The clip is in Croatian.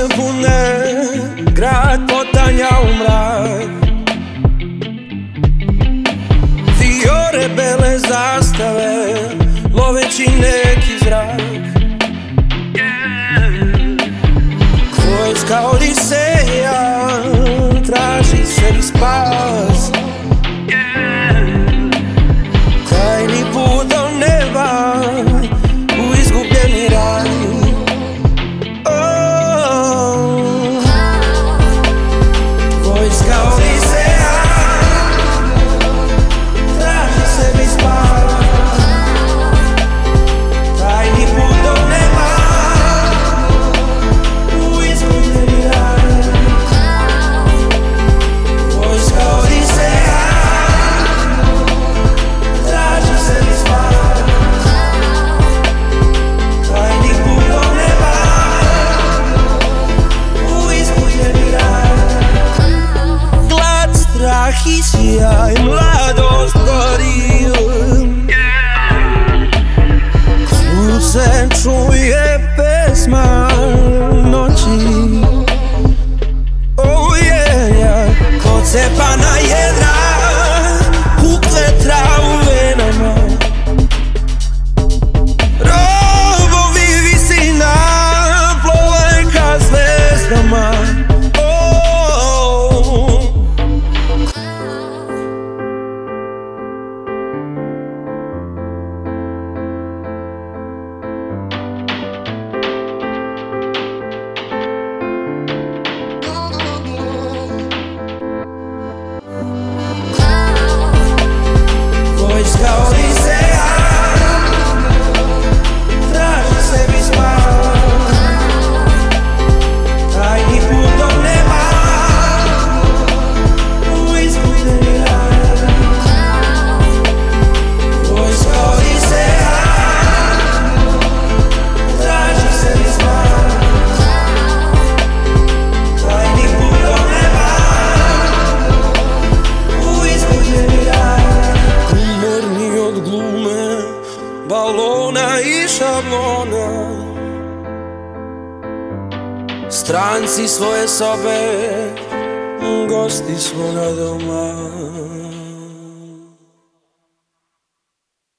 se bune, grad potanja u mrak. Fiore bele zastave, loveći neki zrak. Vojska Odiseja traži sebi spas. Tajni put do neba u izgubljeni raj. Vojska Odiseja traži sebi spas. Tajni put do neba u izgubljeni raj. Vojska Odiseja traži sebi spas. Tajni put do neba u izgubljeni raj. Glad, strah i sjaj, mladost gori. Tu se čuje pesma noći. Oh yeah, yeah. Pocepana jedra, ukletra u venama. Robovi visina plove ka zvezdama. Vojska Odiseja traži sebi spas. Tajni put do neba u izgubljeni raj. Vojska Odiseja traži sebi spas. Tajni put do neba u izgubljeni raj. Umorni od glume, balona i šablona, stranci svoje sobe, gosti svoga doma.